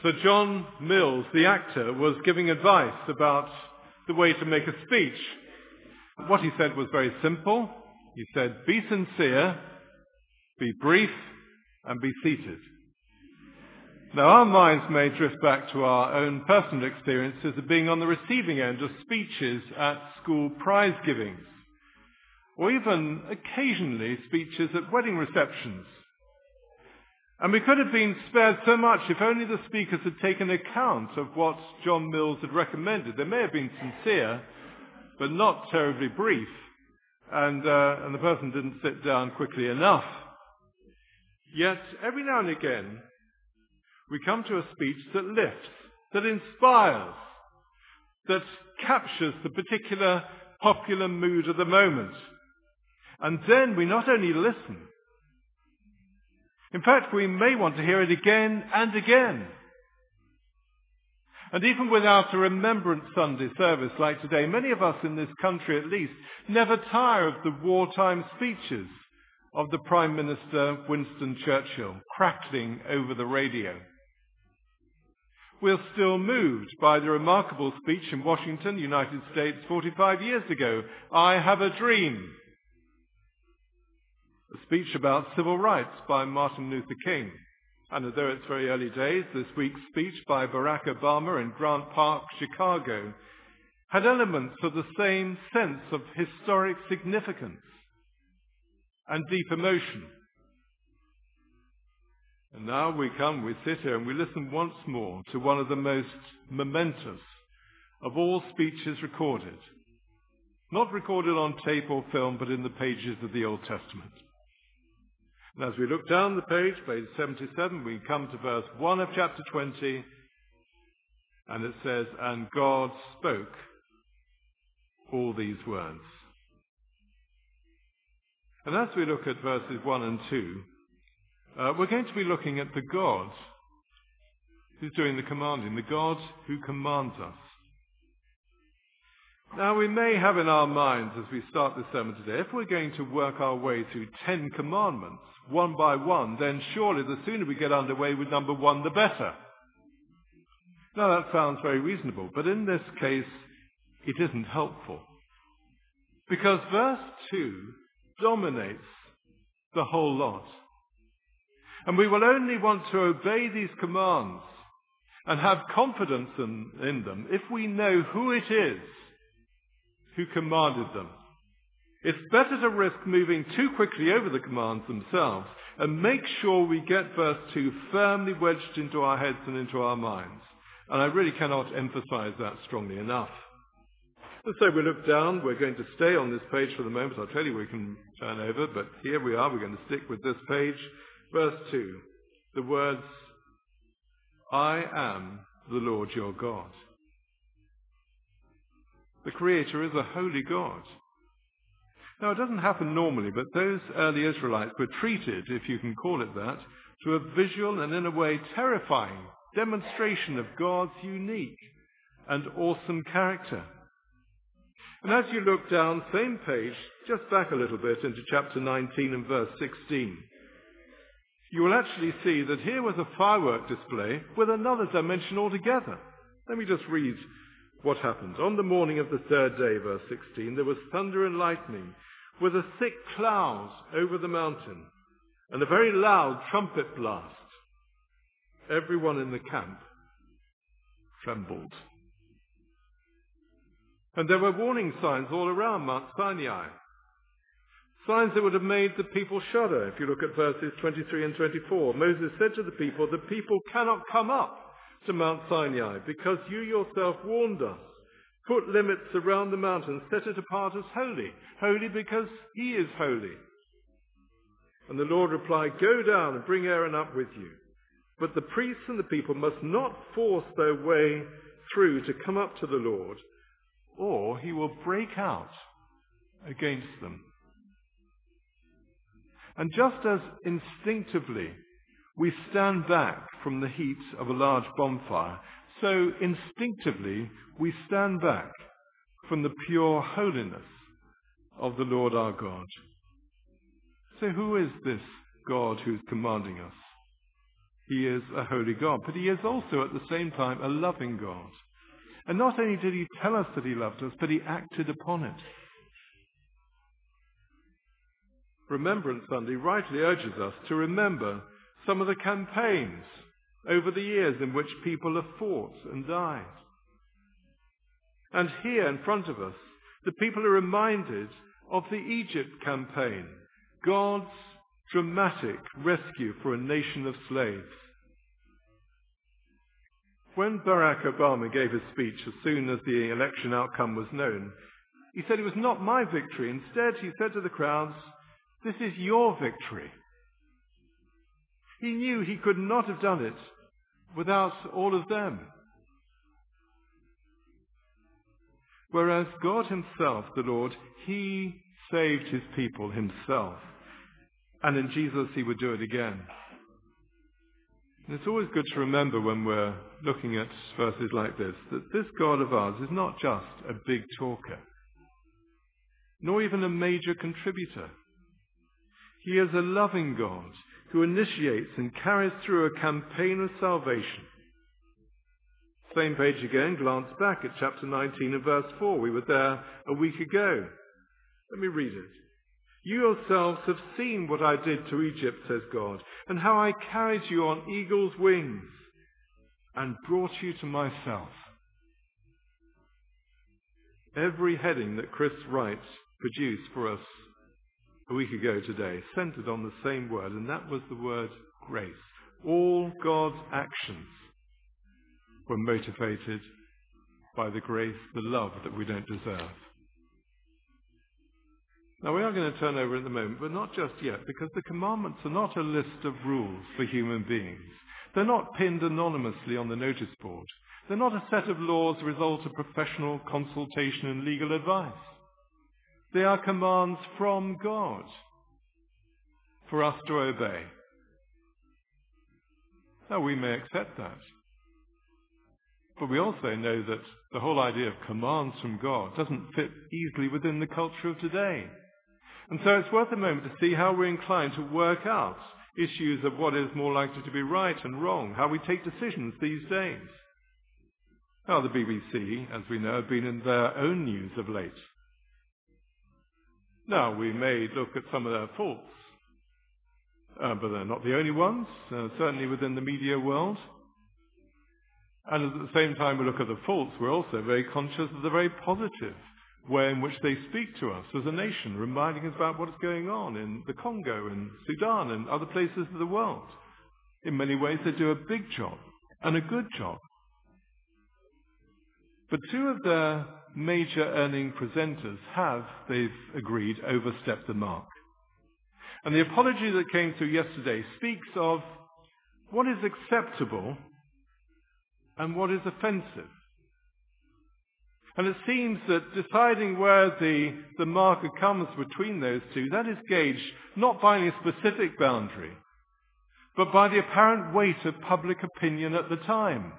Sir John Mills, the actor, was giving advice about the way to make a speech. What he said was very simple. He said, be sincere, be brief, and be seated. Now, our minds may drift back to our own personal experiences of being on the receiving end of speeches at school prize givings, or even occasionally speeches at wedding receptions. And we could have been spared so much if only the speakers had taken account of what John Mills had recommended. They may have been sincere, but not terribly brief, and the person didn't sit down quickly enough. Yet, every now and again, we come to a speech that lifts, that inspires, that captures the particular popular mood of the moment. And then we not only listen, in fact, we may want to hear it again and again. And even without a Remembrance Sunday service like today, many of us in this country at least never tire of the wartime speeches of the Prime Minister Winston Churchill crackling over the radio. We're still moved by the remarkable speech in Washington, United States, 45 years ago, I Have a Dream. A speech about civil rights by Martin Luther King. And although it's very early days, this week's speech by Barack Obama in Grant Park, Chicago, had elements of the same sense of historic significance and deep emotion. And now we sit here and we listen once more to one of the most momentous of all speeches recorded. Not recorded on tape or film, but in the pages of the Old Testament. And as we look down the page 77, we come to verse 1 of chapter 20, and it says, and God spoke all these words. And as we look at verses 1 and 2, we're going to be looking at the God who's doing the commanding, the God who commands us. Now, we may have in our minds as we start this sermon today, if we're going to work our way through 10 commandments, one by one, then surely the sooner we get underway with number 1, the better. Now, that sounds very reasonable, but in this case, it isn't helpful. Because verse 2 dominates the whole lot. And we will only want to obey these commands and have confidence in them if we know who it is who commanded them. It's better to risk moving too quickly over the commands themselves and make sure we get verse 2 firmly wedged into our heads and into our minds. And I really cannot emphasize that strongly enough. And so we look down. We're going to stay on this page for the moment. I'll tell you we can turn over, but here we are. We're going to stick with this page. Verse 2, the words, I am the Lord your God. The Creator is a holy God. Now, it doesn't happen normally, but those early Israelites were treated, if you can call it that, to a visual and in a way terrifying demonstration of God's unique and awesome character. And as you look down, same page, just back a little bit into chapter 19 and verse 16, you will actually see that here was a firework display with another dimension altogether. Let me just read what happened. On the morning of the third day, verse 16, there was thunder and lightning with a thick cloud over the mountain and a very loud trumpet blast. Everyone in the camp trembled. And there were warning signs all around Mount Sinai. Signs that would have made the people shudder. If you look at verses 23 and 24, Moses said to the people cannot come up to Mount Sinai because you yourself warned us. Put limits around the mountain, set it apart as holy. Holy because he is holy. And the Lord replied, go down and bring Aaron up with you. But the priests and the people must not force their way through to come up to the Lord, or he will break out against them. And just as instinctively we stand back from the heat of a large bonfire, so instinctively we stand back from the pure holiness of the Lord our God. So who is this God who's commanding us? He is a holy God, but he is also at the same time a loving God. And not only did he tell us that he loved us, but he acted upon it. Remembrance Sunday rightly urges us to remember some of the campaigns over the years in which people have fought and died. And here in front of us, the people are reminded of the Egypt campaign, God's dramatic rescue for a nation of slaves. When Barack Obama gave his speech as soon as the election outcome was known, he said it was not my victory. Instead, he said to the crowds, "This is your victory." He knew he could not have done it without all of them. Whereas God himself, the Lord, he saved his people himself. And in Jesus he would do it again. And it's always good to remember when we're looking at verses like this, that this God of ours is not just a big talker, nor even a major contributor. He is a loving God who initiates and carries through a campaign of salvation. Same page again, glance back at chapter 19 and verse 4. We were there a week ago. Let me read it. You yourselves have seen what I did to Egypt, says God, and how I carried you on eagle's wings and brought you to myself. Every heading that Chris Wright produced for us a week ago today centered on the same word, and that was the word grace. All God's actions were motivated by the grace, the love that we don't deserve. Now, we are going to turn over at the moment, but not just yet, because the commandments are not a list of rules for human beings. They're not pinned anonymously on the notice board. They're not a set of laws the result of professional consultation and legal advice. They are commands from God for us to obey. Now, we may accept that. But we also know that the whole idea of commands from God doesn't fit easily within the culture of today. And so it's worth a moment to see how we're inclined to work out issues of what is more likely to be right and wrong, how we take decisions these days. Now, the BBC, as we know, have been in their own news of late. Now, we may look at some of their faults, but they're not the only ones, certainly within the media world. And at the same time we look at the faults, we're also very conscious of the very positive way in which they speak to us as a nation, reminding us about what is going on in the Congo and Sudan and other places of the world. In many ways, they do a big job and a good job. But two of their major earning presenters have, they've agreed, overstepped the mark. And the apology that came through yesterday speaks of what is acceptable and what is offensive. And it seems that deciding where the marker comes between those two, that is gauged not by any specific boundary, but by the apparent weight of public opinion at the time.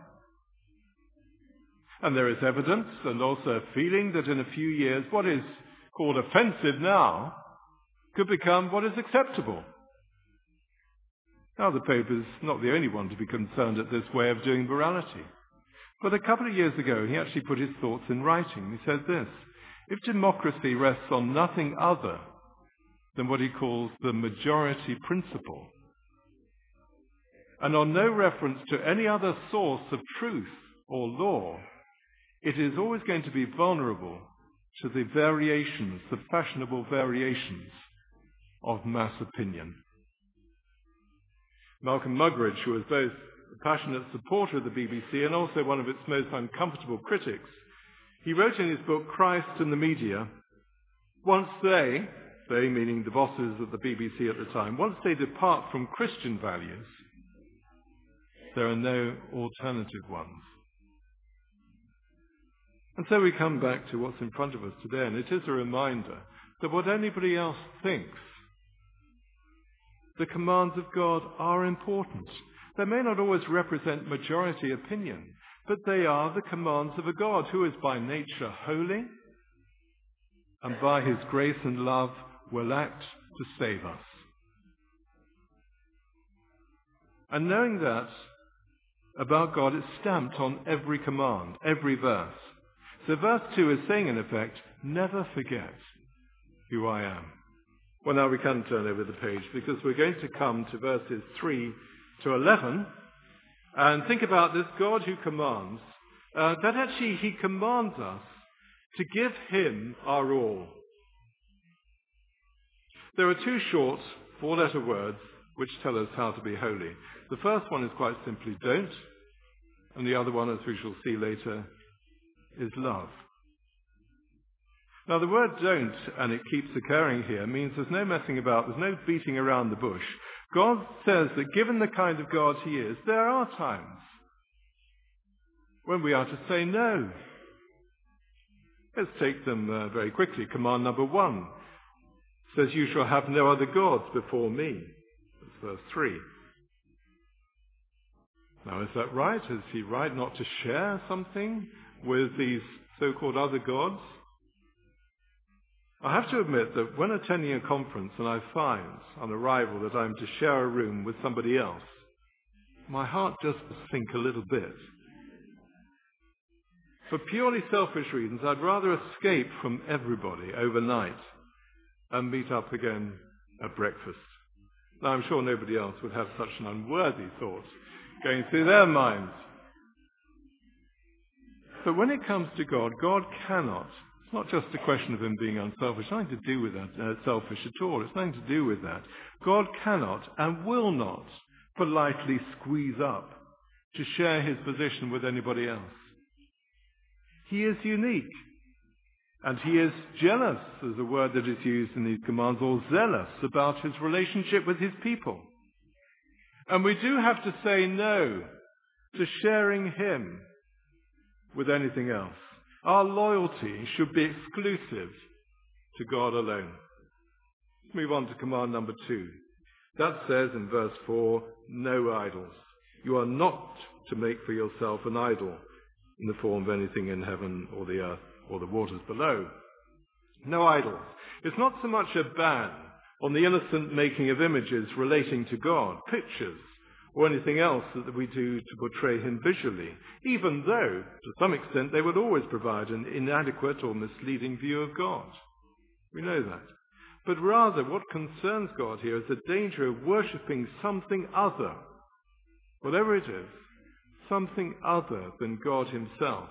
And there is evidence and also a feeling that in a few years what is called offensive now could become what is acceptable. Now, the Pope is not the only one to be concerned at this way of doing morality. But a couple of years ago, he actually put his thoughts in writing. He said this: if democracy rests on nothing other than what he calls the majority principle, and on no reference to any other source of truth or law, it is always going to be vulnerable to the variations, the fashionable variations of mass opinion. Malcolm Muggeridge, who was both a passionate supporter of the BBC and also one of its most uncomfortable critics, he wrote in his book, Christ and the Media, once they meaning the bosses of the BBC at the time, once they depart from Christian values, there are no alternative ones. And so we come back to what's in front of us today, and it is a reminder that what anybody else thinks, the commands of God are important. They may not always represent majority opinion, but they are the commands of a God who is by nature holy and by his grace and love will act to save us. And knowing that about God, it's stamped on every command, every verse. So verse 2 is saying, in effect, never forget who I am. Well, now we can turn over the page because we're going to come to verses 3 to 11 and think about this God who commands, that actually he commands us to give him our all. There are two short four-letter words which tell us how to be holy. The first one is quite simply don't, and the other one, as we shall see later, is love. Now the word don't, and it keeps occurring here, means there's no messing about, there's no beating around the bush. God says that given the kind of God he is, there are times when we are to say no. Let's take them very quickly. Command number 1 says, you shall have no other gods before me. That's verse 3. Now, is that right? Is he right not to share something with these so-called other gods? I have to admit that when attending a conference and I find on arrival that I'm to share a room with somebody else, my heart just sinks a little bit. For purely selfish reasons, I'd rather escape from everybody overnight and meet up again at breakfast. Now, I'm sure nobody else would have such an unworthy thought going through their minds. But when it comes to God, God cannot. It's not just a question of him being unselfish. It's nothing to do with that, selfish at all. It's nothing to do with that. God cannot and will not politely squeeze up to share his position with anybody else. He is unique. And he is jealous, is a word that is used in these commands, or zealous about his relationship with his people. And we do have to say no to sharing him with anything else. Our loyalty should be exclusive to God alone. Let's move on to command number 2. That says in verse 4, no idols. You are not to make for yourself an idol in the form of anything in heaven or the earth or the waters below. No idols. It's not so much a ban on the innocent making of images relating to God, pictures, or anything else that we do to portray him visually, even though, to some extent, they would always provide an inadequate or misleading view of God. We know that. But rather, what concerns God here is the danger of worshipping something other, whatever it is, something other than God himself.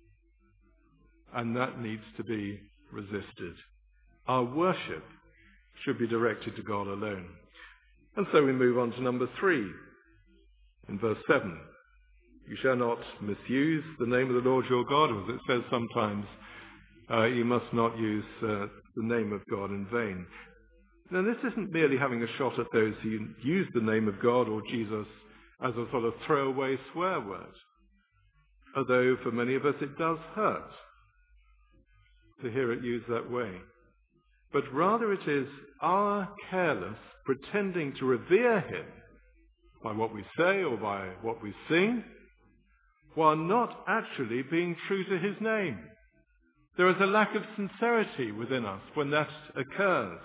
And that needs to be resisted. Our worship should be directed to God alone. And so we move on to number 3. In verse 7, you shall not misuse the name of the Lord your God, or as it says sometimes, you must not use the name of God in vain. Now this isn't merely having a shot at those who use the name of God or Jesus as a sort of throwaway swear word, although for many of us it does hurt to hear it used that way. But rather it is our careless pretending to revere him by what we say or by what we sing, while not actually being true to his name. There is a lack of sincerity within us when that occurs.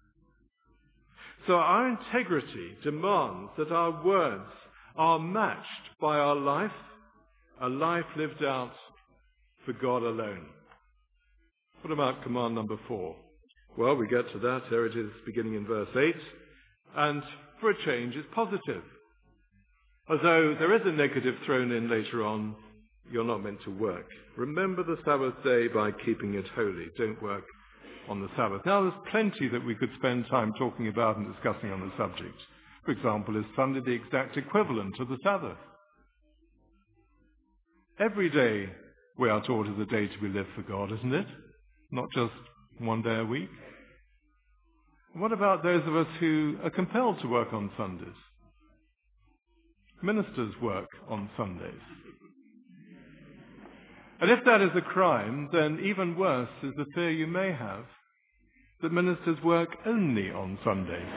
So our integrity demands that our words are matched by our life, a life lived out for God alone. What about command number 4? Well, we get to that. There it is, beginning in verse 8. And for a change, it's positive. Although there is a negative thrown in later on, you're not meant to work. Remember the Sabbath day by keeping it holy. Don't work on the Sabbath. Now, there's plenty that we could spend time talking about and discussing on the subject. For example, is Sunday the exact equivalent of the Sabbath? Every day we are taught is a day to be lived for God, isn't it? Not just one day a week. What about those of us who are compelled to work on Sundays? Ministers work on Sundays. And if that is a crime, then even worse is the fear you may have that ministers work only on Sundays.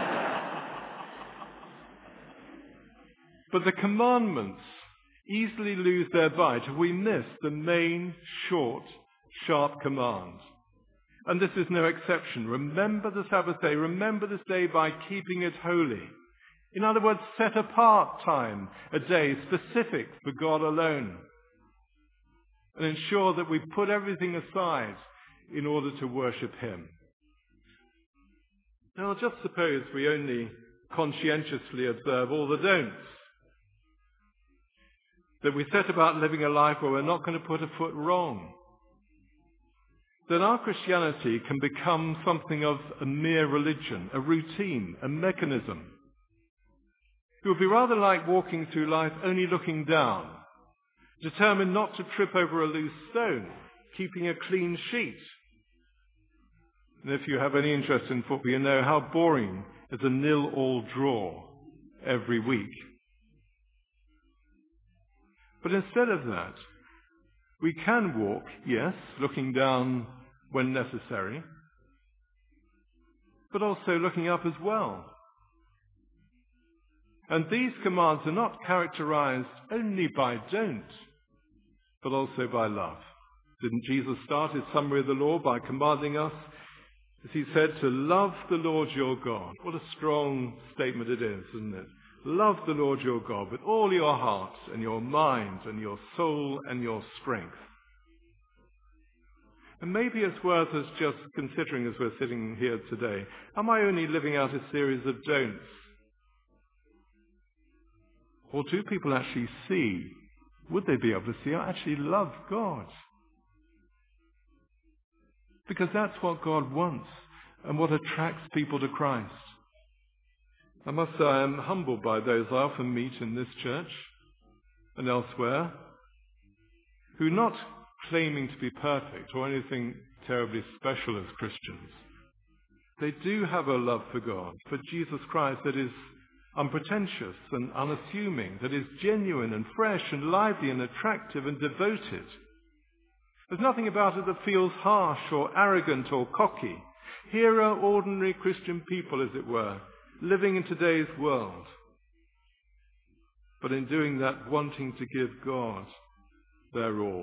But the commandments easily lose their bite if we miss the main, short, sharp command. And this is no exception. Remember the Sabbath day. Remember this day by keeping it holy. In other words, set apart time, a day specific for God alone. And ensure that we put everything aside in order to worship him. Now, just suppose we only conscientiously observe all the don'ts. That we set about living a life where we're not going to put a foot wrong. Then our Christianity can become something of a mere religion, a routine, a mechanism. It would be rather like walking through life only looking down, determined not to trip over a loose stone, keeping a clean sheet. And if you have any interest in football, you know how boring is a 0-0 draw every week. But instead of that, we can walk, yes, looking down when necessary, but also looking up as well. And these commands are not characterized only by don't, but also by love. Didn't Jesus start his summary of the law by commanding us, as he said, to love the Lord your God? What a strong statement it is, isn't it? Love the Lord your God with all your heart and your mind and your soul and your strength. And maybe it's worth us just considering as we're sitting here today, am I only living out a series of don'ts? Or do people actually see, would they be able to see, I actually love God? Because that's what God wants and what attracts people to Christ. I must say I am humbled by those I often meet in this church and elsewhere who, not claiming to be perfect or anything terribly special as Christians, they do have a love for God, for Jesus Christ, that is unpretentious and unassuming, that is genuine and fresh and lively and attractive and devoted. There's nothing about it that feels harsh or arrogant or cocky. Here are ordinary Christian people, as it were, living in today's world, but in doing that, wanting to give God their all.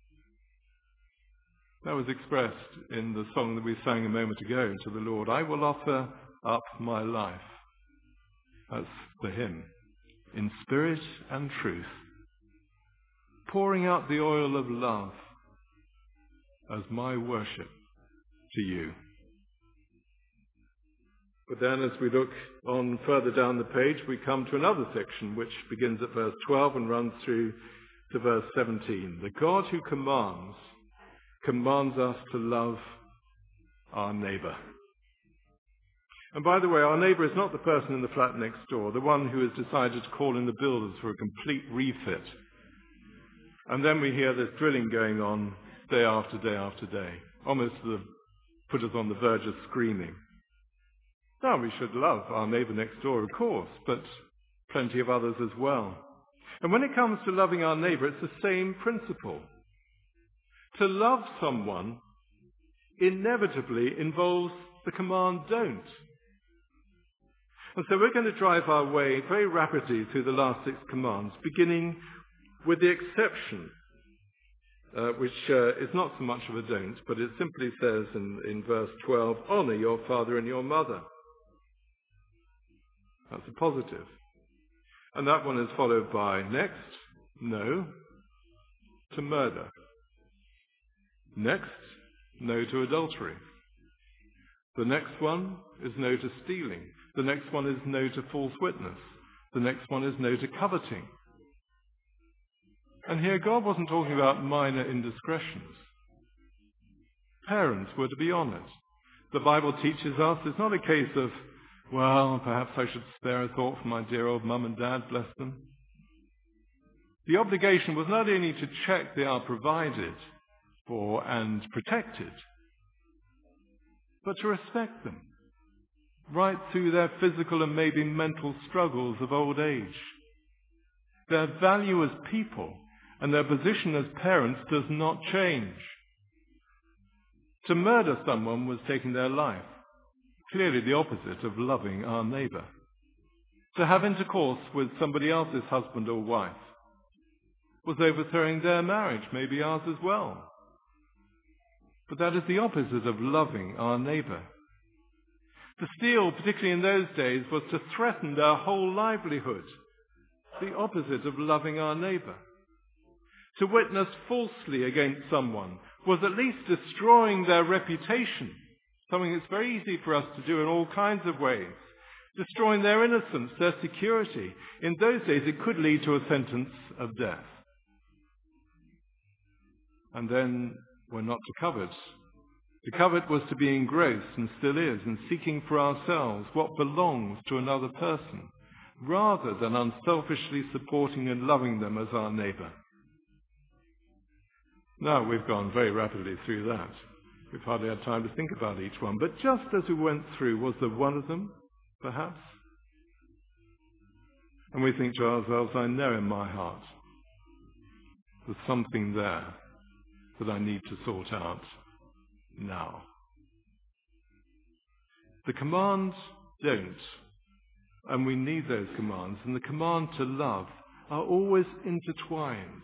That was expressed in the song that we sang a moment ago to the Lord. I will offer up my life. That's the hymn. In spirit and truth, pouring out the oil of love as my worship to you. But then as we look on further down the page, we come to another section which begins at verse 12 and runs through to verse 17. The God who commands us to love our neighbour. And by the way, our neighbour is not the person in the flat next door, the one who has decided to call in the builders for a complete refit. And then we hear this drilling going on day after day after day, almost to put us on the verge of screaming. Now, we should love our neighbour next door, of course, but plenty of others as well. And when it comes to loving our neighbour, it's the same principle. To love someone inevitably involves the command don't. And so we're going to drive our way very rapidly through the last 6 commands, beginning with the exception, which is not so much of a don't, but it simply says in verse 12, honour your father and your mother. That's a positive. And that one is followed by, next, no to murder. Next, no to adultery. The next one is no to stealing. The next one is no to false witness. The next one is no to coveting. And here God wasn't talking about minor indiscretions. Parents were to be honoured. The Bible teaches us it's not a case of, well, perhaps I should spare a thought for my dear old mum and dad, bless them. The obligation was not only to check they are provided for and protected, but to respect them, right through their physical and maybe mental struggles of old age. Their value as people and their position as parents does not change. To murder someone was taking their life, clearly the opposite of loving our neighbour. To have intercourse with somebody else's husband or wife was overthrowing their marriage, maybe ours as well. But that is the opposite of loving our neighbour. To steal, particularly in those days, was to threaten their whole livelihood, the opposite of loving our neighbour. To witness falsely against someone was at least destroying their reputation, something that's very easy for us to do in all kinds of ways. Destroying their innocence, their security. In those days, it could lead to a sentence of death. And then we're not to covet. To covet was to be engrossed, and still is, in seeking for ourselves what belongs to another person, rather than unselfishly supporting and loving them as our neighbour. Now, we've gone very rapidly through that. We've hardly had time to think about each one. But just as we went through, was there one of them, perhaps? And we think to ourselves, I know in my heart there's something there that I need to sort out now. The commands don't, and we need those commands, and the command to love are always intertwined.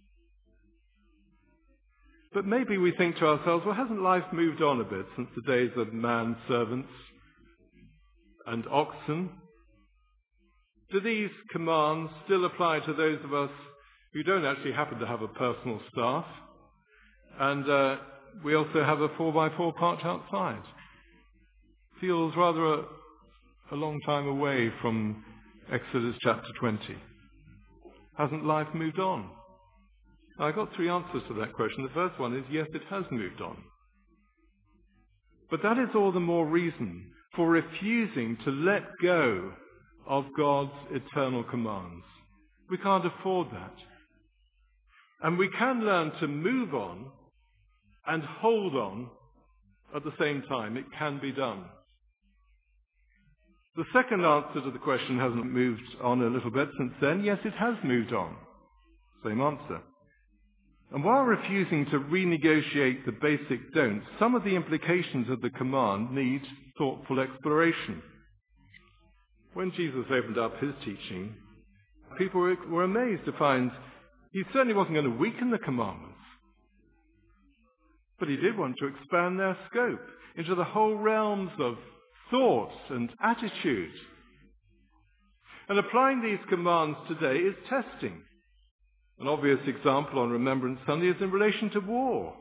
But maybe we think to ourselves, well, hasn't life moved on a bit since the days of manservants and oxen? Do these commands still apply to those of us who don't actually happen to have a personal staff? And we also have a 4x4 parked outside. Feels rather a long time away from Exodus chapter 20. Hasn't life moved on? I got three answers to that question. The first one is, yes, it has moved on. But that is all the more reason for refusing to let go of God's eternal commands. We can't afford that. And we can learn to move on and hold on at the same time. It can be done. The second answer to the question, hasn't moved on a little bit since then? Yes, it has moved on. Same answer. And while refusing to renegotiate the basic don'ts, some of the implications of the command need thoughtful exploration. When Jesus opened up his teaching, people were amazed to find he certainly wasn't going to weaken the commandments, but he did want to expand their scope into the whole realms of thought and attitude. And applying these commands today is testing. An obvious example on Remembrance Sunday is in relation to war.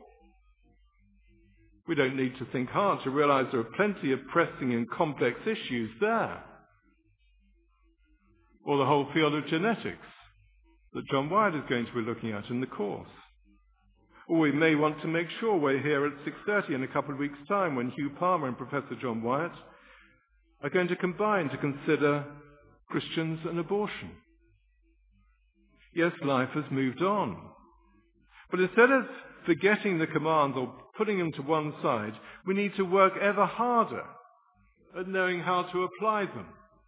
We don't need to think hard to realize there are plenty of pressing and complex issues there. Or the whole field of genetics that John Wyatt is going to be looking at in the course. Or we may want to make sure we're here at 6:30 in a couple of weeks' time when Hugh Palmer and Professor John Wyatt are going to combine to consider Christians and abortion. Yes, life has moved on. But instead of forgetting the commands or putting them to one side, we need to work ever harder at knowing how to apply them.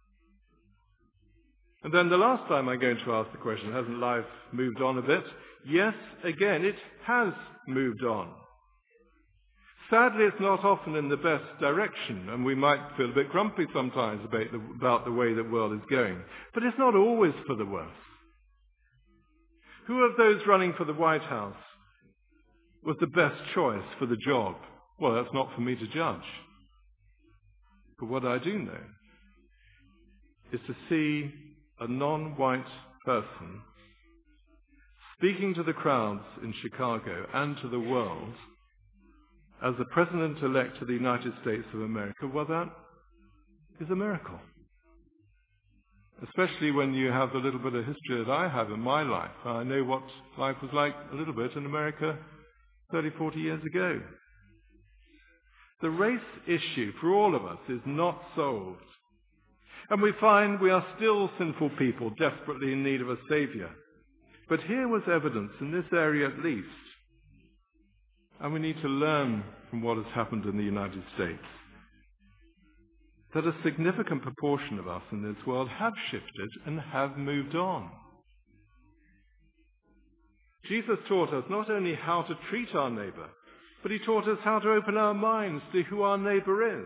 And then the last time I'm going to ask the question, hasn't life moved on a bit? Yes, again, it has moved on. Sadly, it's not often in the best direction, and we might feel a bit grumpy sometimes about the way the world is going. But it's not always for the worse. Who of those running for the White House was the best choice for the job? Well, that's not for me to judge. But what I do know is to see a non-white person speaking to the crowds in Chicago and to the world as the President-elect of the United States of America. Well, that is a miracle. Especially when you have the little bit of history that I have in my life. I know what life was like a little bit in America 30, 40 years ago. The race issue for all of us is not solved. And we find we are still sinful people, desperately in need of a saviour. But here was evidence, in this area at least, and we need to learn from what has happened in the United States, that a significant proportion of us in this world have shifted and have moved on. Jesus taught us not only how to treat our neighbour, but he taught us how to open our minds to who our neighbour is.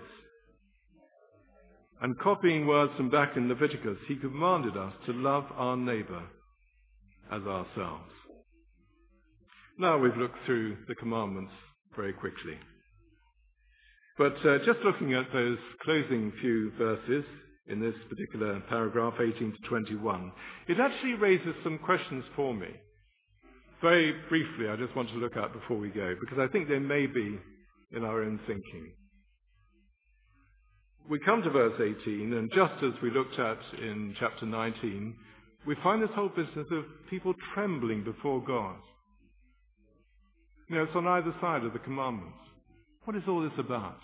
And copying words from back in Leviticus, he commanded us to love our neighbour as ourselves. Now we've looked through the commandments very quickly. But just looking at those closing few verses in this particular paragraph, 18 to 21, it actually raises some questions for me. Very briefly, I just want to look at before we go, because I think they may be in our own thinking. We come to verse 18, and just as we looked at in chapter 19, we find this whole business of people trembling before God. You know, it's on either side of the commandments. What is all this about?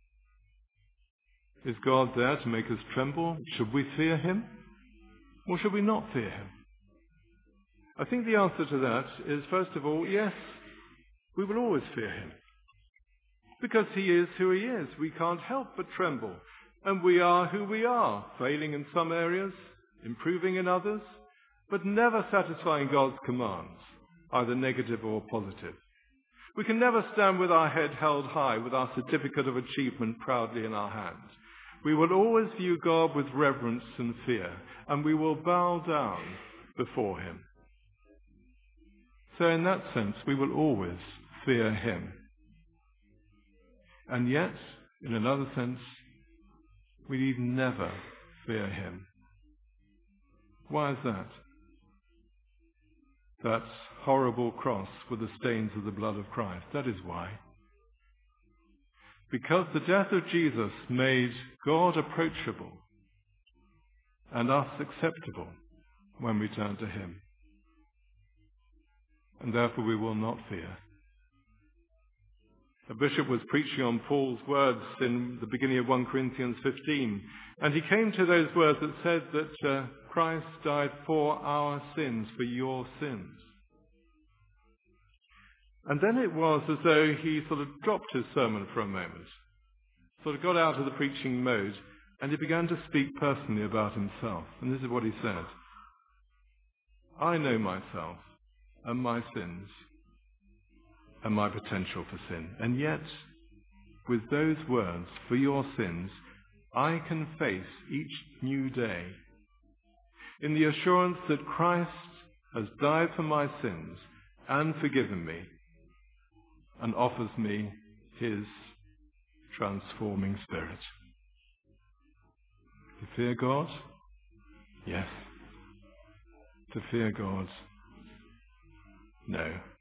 Is God there to make us tremble? Should we fear him? Or should we not fear him? I think the answer to that is, first of all, yes, we will always fear him. Because he is who he is. We can't help but tremble. And we are who we are, failing in some areas, improving in others, but never satisfying God's commands, either negative or positive. We can never stand with our head held high, with our certificate of achievement proudly in our hands. We will always view God with reverence and fear, and we will bow down before him. So in that sense, we will always fear him. And yet, in another sense, we need never fear him. Why is that? That horrible cross with the stains of the blood of Christ. That is why. Because the death of Jesus made God approachable and us acceptable when we turn to him. And therefore we will not fear. A bishop was preaching on Paul's words in the beginning of 1 Corinthians 15, and he came to those words that said that Christ died for our sins, for your sins. And then it was as though he sort of dropped his sermon for a moment, sort of got out of the preaching mode, and he began to speak personally about himself. And this is what he said. I know myself and my sins and my potential for sin. And yet, with those words, for your sins, I can face each new day in the assurance that Christ has died for my sins and forgiven me and offers me his transforming spirit. To fear God? Yes. To fear God? No.